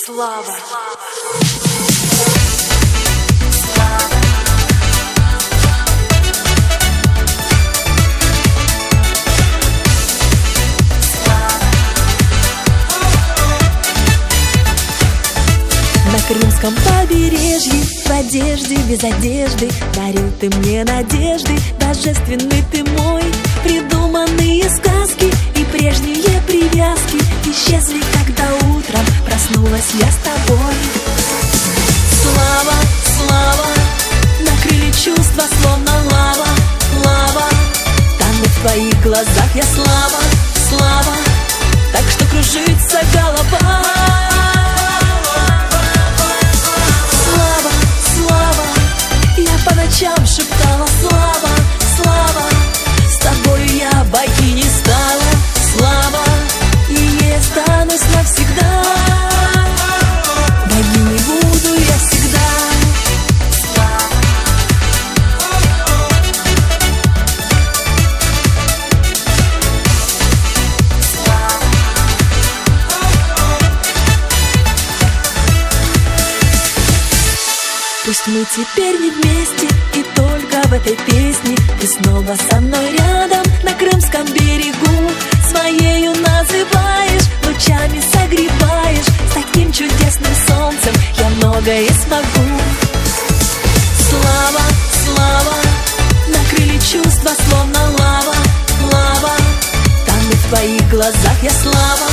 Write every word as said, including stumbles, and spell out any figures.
Слава. На крымском побережье, в одежде, без одежды, дарил ты мне надежды, божественный ты мой. Придуманные сказки и прежние привязки исчезли, когда утром проснулась я с тобой. Слава, слава, накрыли чувства, словно лава, лава. Тану в твоих глазах я, слава, слава, так что кружится голова. По ночам шептала: слава, слава, с тобою я богиней стала. Слава, и не останусь навсегда, богиней буду я всегда. Пусть мы теперь не вместе, и только в этой песне ты снова со мной рядом, на крымском берегу. Своею называешь, лучами согреваешь, с таким чудесным солнцем я многое смогу. Слава, слава, накрыли чувства, словно лава, лава. Тану в твоих глазах я, слава,